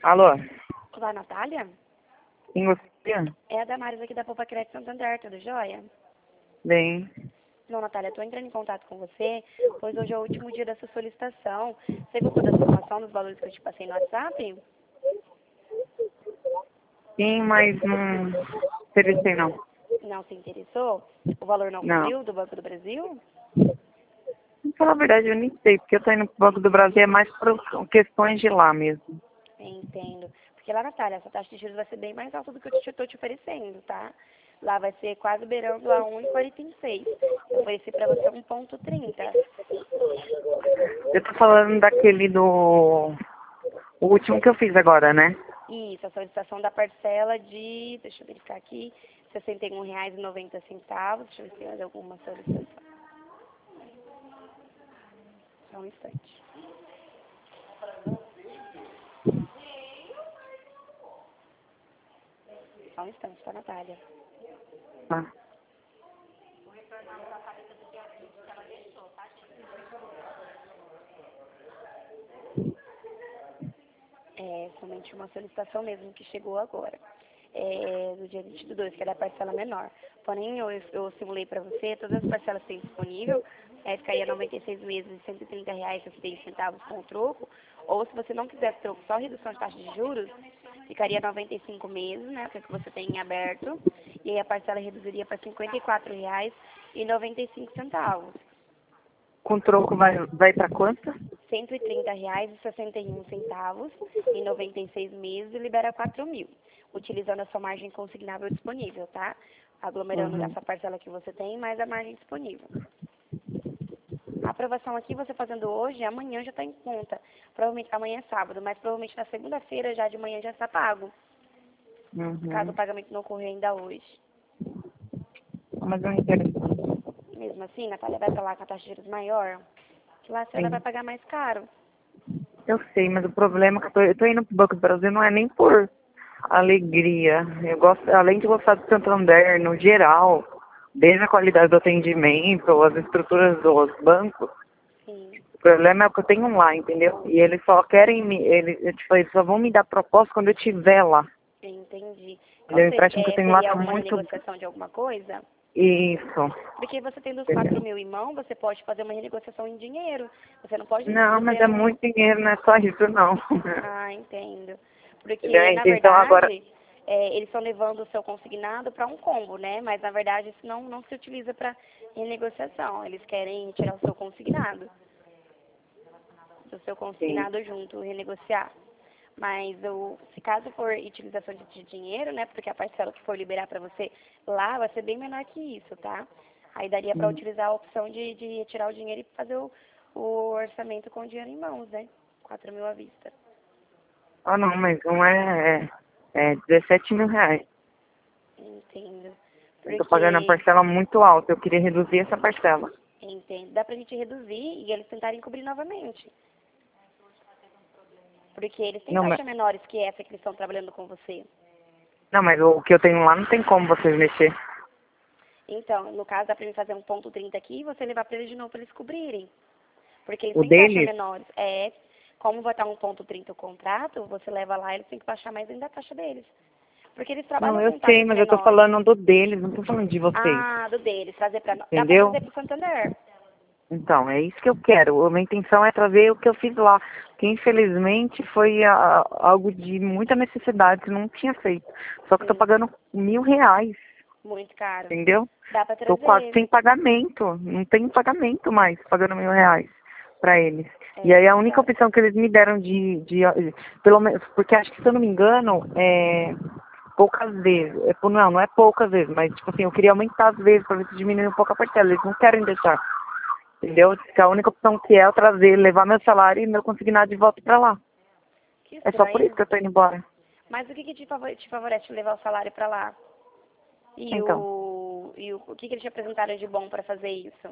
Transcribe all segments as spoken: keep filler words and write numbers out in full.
Alô? Olá, Natália? Sim, você? É a Damares aqui da Poupa Crédito Santander, tudo jóia? Bem. Não, Natália, estou entrando em contato com você, pois hoje é o último dia da sua solicitação. Você gostou da informação dos valores que eu te passei no WhatsApp? Sim, mas não interessei não. Não se interessou? O valor não Não. cobriu do Banco do Brasil? Pra falar a verdade, eu nem sei, porque eu tô indo pro Banco do Brasil é mais por questões de lá mesmo. Entendo. Porque lá, Natália, essa taxa de juros vai ser bem mais alta do que eu estou te oferecendo, tá? Lá vai ser quase beirando a um vírgula quarenta e seis. Eu ofereci para você um ponto trinta. Eu tô falando daquele do... O último que eu fiz agora, né? Isso, a solicitação da parcela de, deixa eu verificar aqui, sessenta e um reais e noventa centavos. Deixa eu ver se tem mais alguma solicitação. Só um instante. Só um instante, tá, Natália? Tá. É somente uma solicitação mesmo que chegou agora. É, no dia vinte do dois, que é da parcela menor. Porém, eu, eu simulei para você, todas as parcelas que tem disponível, é, ficaria noventa e seis meses e cento e trinta reais e setenta centavos com o troco, ou se você não quiser troco, só redução de taxa de juros, ficaria noventa e cinco meses, né, que é o que você tem em aberto, e aí a parcela reduziria para cinquenta e quatro reais e noventa e cinco centavos. Com troco vai, vai pra quanto? cento e trinta reais e sessenta e um centavos em noventa e seis meses e libera quatro mil, utilizando a sua margem consignável disponível, tá? Aglomerando Uhum. essa parcela que você tem, mais a margem disponível. A aprovação aqui, você fazendo hoje, amanhã já está em conta. Provavelmente amanhã é sábado, mas provavelmente na segunda-feira, já de manhã, já está pago, caso o Uhum. pagamento não ocorrer ainda hoje. Mas eu não interesso. Mesmo assim, Natália, vai para lá com a taxa de juros maior, que lá você ainda vai Sim. pagar mais caro. Eu sei, mas o problema é que eu tô, eu tô indo pro Banco do Brasil não é nem por alegria. Eu gosto, além de gostar do Santander, no geral, desde a qualidade do atendimento, as estruturas dos bancos, Sim, o problema é o que eu tenho lá, entendeu? E eles só querem me, eles, eu, tipo, eles só vão me dar proposta quando eu estiver lá. entendi. Ou Entendeu? O seja, empréstimo que eu é, tenho lá seria tá alguma muito... renegociação de alguma coisa? Isso. Porque você tendo os quatro Entendeu? mil em mão, você pode fazer uma renegociação em dinheiro. Você não pode, Não, mas você é não... muito dinheiro, não é só isso, não. Ah, entendo. Entendeu? Porque, na Então agora... verdade, é, eles estão levando o seu consignado para um combo, né? Mas, na verdade, isso não, não se utiliza para renegociação. Eles querem tirar o seu consignado. O seu Sim. consignado junto, renegociar. Mas, o, se caso for utilização de, de dinheiro, né? Porque a parcela que for liberar para você lá vai ser bem menor que isso, tá? Aí daria para Hum. utilizar a opção de, de retirar o dinheiro e fazer o, o orçamento com o dinheiro em mãos, né? Quatro mil à vista. Ah, não, mas não é... É, é dezessete mil reais. Entendo. Eu tô pagando a Porque, parcela muito alta. Eu queria reduzir essa parcela. entendo. Dá pra gente reduzir e eles tentarem cobrir novamente. Porque eles têm Não, mas, taxa menores que essa que eles estão trabalhando com você. não, mas o que eu tenho lá não tem como vocês mexer. Então, no caso, dá pra gente fazer um ponto trinta aqui e você levar pra eles de novo pra eles cobrirem. Porque eles O têm taxa deles? menores. É, como vai estar um ponto trinta o contrato, você leva lá, eles têm que baixar mais ainda a taxa deles. Porque eles Não, trabalham eu com sei, taxas mas eu tô menores. falando do deles, não tô falando de vocês. Ah, do deles, trazer pra... Dá pra Entendeu? trazer pro Santander. Então, é isso que eu quero. A minha intenção é trazer o que eu fiz lá. Que infelizmente foi ah, algo de muita necessidade que eu não tinha feito. Só que eu tô Sim, pagando mil reais, muito caro. entendeu? Dá pra Tô quase trazer. sem pagamento. Não tenho pagamento mais, pagando mil reais pra eles. E É aí a muito única caro. opção que eles me deram de, de pelo menos, porque acho que se eu não me engano, é poucas vezes. É, pô, não, não é poucas vezes, mas tipo assim, eu queria aumentar as vezes pra ver se diminui um pouco a parcela. Eles não querem deixar. Entendeu? Que a única opção que é eu trazer, levar meu salário e meu consignado de volta pra lá. Que É só por isso estranho. que eu tô indo embora. Mas o que, que te, favor, te favorece levar o salário pra lá? E Então, o, e o, o que, que eles te apresentaram de bom pra fazer isso?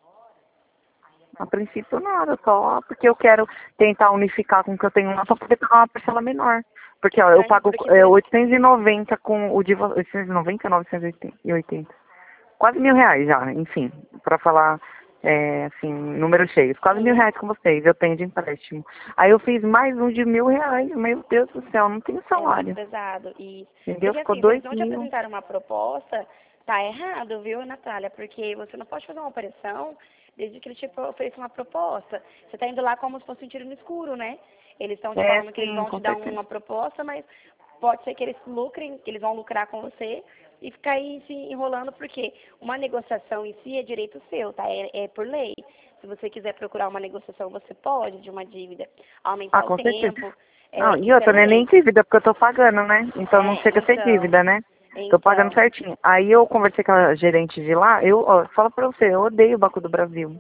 a princípio nada, só porque eu quero tentar unificar com o que eu tenho lá pra poder pagar uma parcela menor. Que Porque, ó, eu estranho, pago porque se é, eles... oitocentos e noventa com o de vo- oitocentos e noventa ou novecentos e oitenta? Quase mil reais já, enfim, pra falar. é, assim, números cheios, quase mil reais com vocês, eu tenho de empréstimo. Aí eu fiz mais um de mil reais, meu Deus do céu, não tenho É muito salário. pesado. E, Entendeu? porque Ficou assim, se eles dois não te mil. apresentaram uma proposta, tá errado, viu, Natália? Porque você não pode fazer uma operação desde que eles te ofereçam uma proposta. Você tá indo lá como se fosse um tiro no escuro, né? Eles estão te É, falando que eles sim, vão te com dar certeza. uma proposta, mas pode ser que eles lucrem, que eles vão lucrar com você e ficar aí se enrolando, porque uma negociação em si é direito seu, tá? É, é por lei. Se você quiser procurar uma negociação, você pode, de uma dívida, Ah, aumentar o com certeza. tempo, Não, é, e isso é outra, não é nem lei. dívida, porque eu tô pagando, né? Então não É, chega a ser então, dívida, né? Tô pagando então, certinho. Aí eu conversei com a gerente de lá, eu, ó, falo pra você, eu odeio o Banco do Brasil.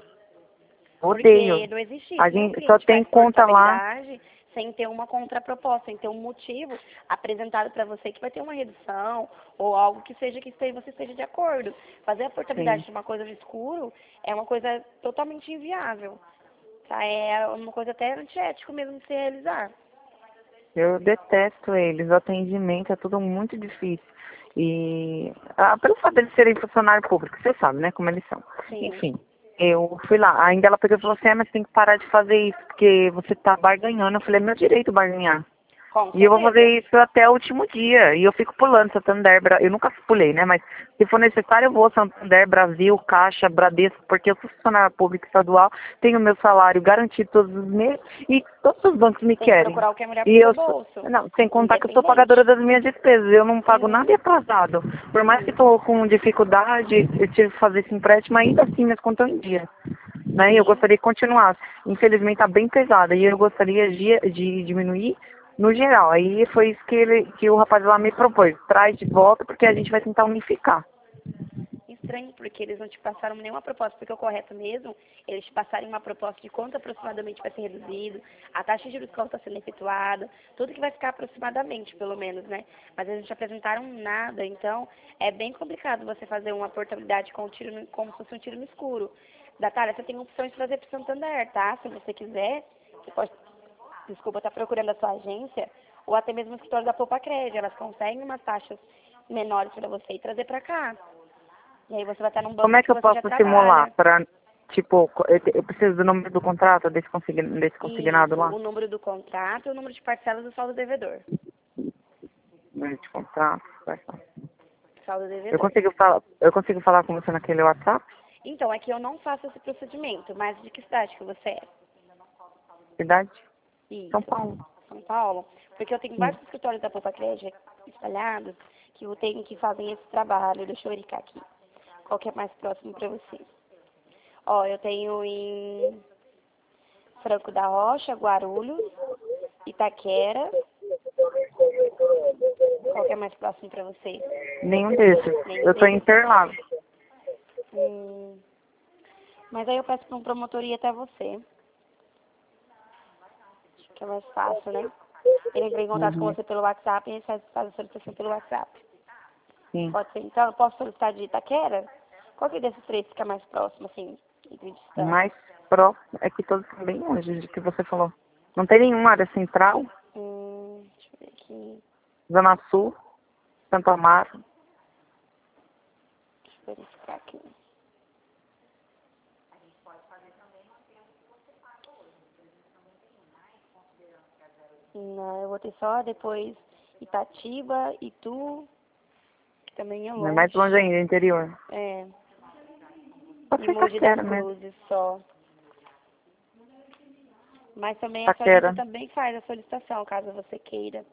porque Odeio. não existe A isso. Nenhum gente só cliente tem faz conta lá. portabilidade sem ter uma contraproposta, sem ter um motivo apresentado para você que vai ter uma redução ou algo que seja que esteja- você esteja de acordo. Fazer a portabilidade Sim. de uma coisa no escuro é uma coisa totalmente inviável. Tá? É uma coisa até antiético mesmo de se realizar. Eu detesto eles, o atendimento é tudo muito difícil. E ah, pelo fato de serem funcionário público, você sabe, né, como eles são. Sim, Enfim, eu fui lá. Ainda ela pegou e falou assim, é, mas tem que parar de fazer isso, porque você tá barganhando. Eu falei, é meu direito barganhar. com E eu vou certeza. fazer isso até o último dia. E eu fico pulando Santander, Bra- eu nunca pulei, né? Mas se for necessário, eu vou Santander, Brasil, Caixa, Bradesco, porque eu sou funcionária pública estadual, tenho meu salário garantido todos os meses e todos os bancos me Tem que querem. procurar o que é melhor para E o seu eu sou, bolso, não, sem contar que eu sou pagadora independente. das minhas despesas, eu não pago nada Uhum, atrasado. Por mais que uhum, estou com dificuldade, eu tive que fazer esse empréstimo, ainda assim minhas contas estão em dia. Né? E eu sim. gostaria que continuasse. Infelizmente está bem pesada e eu gostaria de, de diminuir no geral. Aí foi isso que, ele, que o rapaz lá me propôs. Traz de volta porque a gente vai tentar unificar. Estranho, porque eles não te passaram nenhuma proposta, porque o correto mesmo, eles te passarem uma proposta de quanto aproximadamente vai ser reduzido, a taxa de juros qual está sendo efetuada, tudo que vai ficar aproximadamente, pelo menos, né? Mas eles não te apresentaram nada, então é bem complicado você fazer uma portabilidade com um tiro no, como se fosse um tiro no escuro. Natália, você tem a opção de trazer para o Santander, tá? Se você quiser, você pode, desculpa, estar procurando a sua agência, ou até mesmo o escritório da Poupa Crédito, elas conseguem umas taxas menores para você e trazer para cá. E aí você vai estar num Como banco é que que eu você já posso simular trabalha. para, tipo, co- eu te- eu preciso do número do contrato desse, consign, desse consignado Isso, lá? o número do contrato e o número de parcelas do saldo devedor. Número de contrato, vai lá. Saldo Eu devedor. consigo falar, eu consigo falar com você naquele WhatsApp? Então, é que eu não faço esse procedimento, mas de que cidade que você é? Cidade? São Isso, Paulo. São Paulo. Porque eu tenho Sim. vários escritórios da Poupa Crédito espalhados que eu tenho que fazem esse trabalho. Deixa eu verificar aqui. Qual que é mais próximo para você? Ó, eu tenho em Franco da Rocha, Guarulhos, Itaquera. Qual que é mais próximo para você? Nenhum desses. Nenhum Eu tô em desses? Interlagos. Hum, mas aí eu peço para um promotor ir até você, que é mais fácil, né? Ele entra em contato com Uhum. você pelo WhatsApp e ele faz, faz a solicitação pelo WhatsApp. Sim. Pode ser. Então, eu posso solicitar de Itaquera? Qual que desses três fica mais próximo, assim, entre distância? Mais próximo é que todos são bem longe do que você falou. Não tem nenhuma área central, Hum, deixa eu ver aqui. Zona Sul, Santo Amaro. Deixa eu verificar aqui. Não, eu vou ter só depois Itatiba, Itu, que também é É mais longe. longe ainda, interior. É, Pode e ser Mogi das Itaquera mesmo. Cruzes só. Mas também a sua agência Itaquera. também faz a solicitação, caso você queira.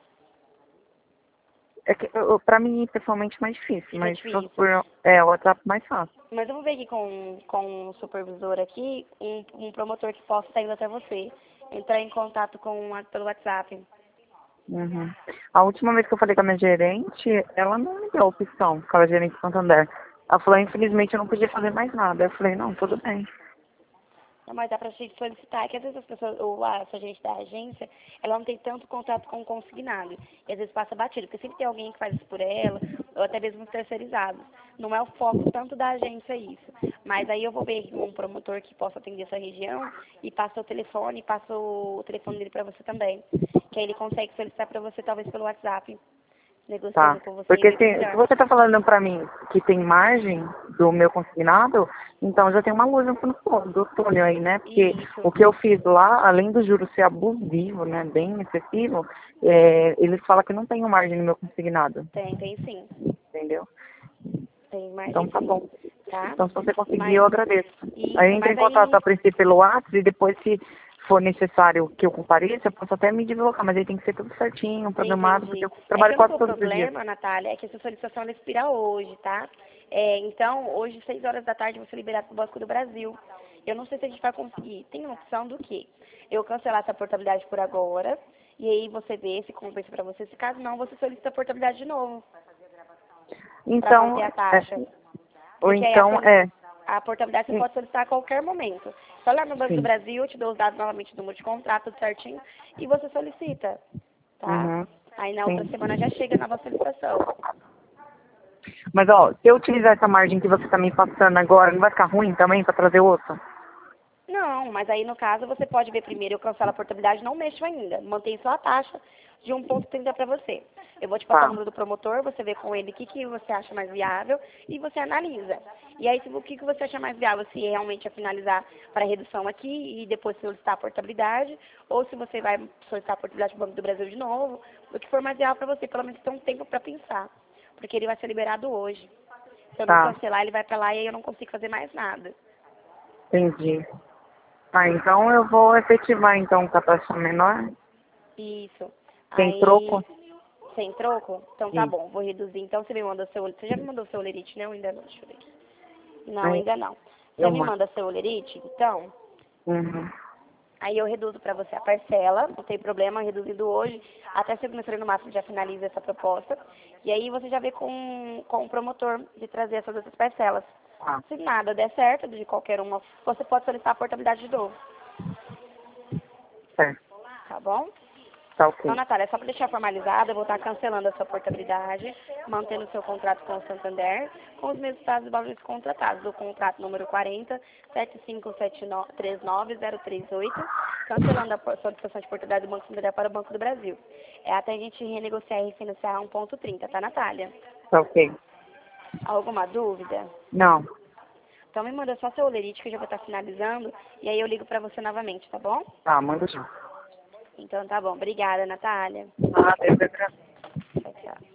É que eu, pra mim, pessoalmente, é mais difícil, Fica mas se fosse difícil. por é, o WhatsApp mais fácil. Mas eu vou ver aqui com, com o supervisor aqui, um, um promotor que possa estar indo até você. Entrar em contato com a- pelo WhatsApp. Uhum. A última vez que eu falei com a minha gerente, ela não me deu a opção, com a gerente de Santander. Ela falou, infelizmente, eu não podia fazer mais nada. Eu falei, não, tudo bem. Não, mas dá pra gente solicitar, é que às vezes as pessoas, ou a essa gente da agência, ela não tem tanto contato com o consignado. E às vezes passa batido, porque sempre tem alguém que faz isso por ela, ou até mesmo os terceirizados. Não é o foco tanto da agência isso. Mas aí eu vou ver um promotor que possa atender essa região e passa o telefone, e passa o telefone dele pra você também. Que aí ele consegue solicitar pra você, talvez pelo WhatsApp. negociando Tá. com você Porque e ver se, se melhor. você tá falando pra mim que tem margem do meu consignado, então já tem uma luz no fundo do túnel aí, né? Porque Isso, o que eu fiz lá, além do juro ser abusivo, né, bem excessivo, é, eles falam que não tem margem no meu consignado, tem, tem sim. entendeu? Tem Então margem tá sim, bom. tá? Então se você conseguir, Mas, eu agradeço. Aí isso, entra em mas contato aí, a princípio pelo WhatsApp e depois se for necessário que eu compareça, eu posso até me deslocar, mas aí tem que ser tudo certinho, programado, porque entendi. eu É que trabalho o quase único todos os dias. problema, Natália, é que essa solicitação ela expira hoje, tá? É, então, hoje, seis horas da tarde, você liberado para o Banco do Brasil. Eu não sei se a gente vai conseguir. Tem uma opção do quê? Eu cancelar essa portabilidade por agora, e aí você vê se compensa para você. Se caso não, você solicita a portabilidade de novo, para Então, manter a é, taxa. ou Porque aí a, então, solic... é, a portabilidade você sim, pode solicitar a qualquer momento. Só lá no Banco do sim. Brasil, eu te dou os dados novamente do número de contrato, tudo certinho, e você solicita, tá? Uhum, Aí na outra sim. semana já chega a nova solicitação. Mas, ó, se eu utilizar essa margem que você está me passando agora, não vai ficar ruim também para trazer outra? Não, mas aí no caso você pode ver primeiro, eu cancelo a portabilidade, não mexo ainda. Mantém só a taxa de um ponto trinta para você. Eu vou te passar o Tá, número do promotor, você vê com ele o que, que você acha mais viável e você analisa. E aí se, o que, que você acha mais viável, se realmente é finalizar para redução aqui e depois solicitar a portabilidade, ou se você vai solicitar a portabilidade do Banco do Brasil de novo, o que for mais viável para você, pelo menos ter um tempo para pensar. Porque ele vai ser liberado hoje. Se eu não tá, cancelar, ele vai para lá e aí eu não consigo fazer mais nada. entendi. Tá, então eu vou efetivar então com a taxa menor, Isso. sem Aí, troco. sem troco? Então tá Isso. bom, vou reduzir. Então você me manda seu. Você já me mandou seu olerite, né? Ou ainda não? Deixa eu ver aqui. Não, Aí ainda não. Você eu me mando. manda seu olerite, então. Uhum. Aí eu reduzo pra você a parcela, não tem problema, reduzindo hoje. Até segunda-feira no máximo já finaliza essa proposta. E aí você já vê com, com o promotor de trazer essas outras parcelas. Tá, Se nada der certo, de qualquer uma, você pode solicitar a portabilidade de novo, certo. tá bom? Tá Então, ok. Natália, só para deixar formalizado, eu vou estar cancelando a sua portabilidade, mantendo o seu contrato com o Santander, com os mesmos prazos e valores contratados. O contrato número quarenta, sete cinco sete três nove zero três oito, cancelando a por- solicitação de portabilidade do Banco Santander para o Banco do Brasil. É até a gente renegociar e refinanciar um ponto trinta, tá, Natália? Tá ok. Alguma dúvida? Não. Então me manda só seu olerite que eu já vou estar finalizando, e aí eu ligo para você novamente, tá bom? Tá, manda já. Então tá bom. Obrigada, Natália. Ah, eu que agradeço. Tchau, tchau.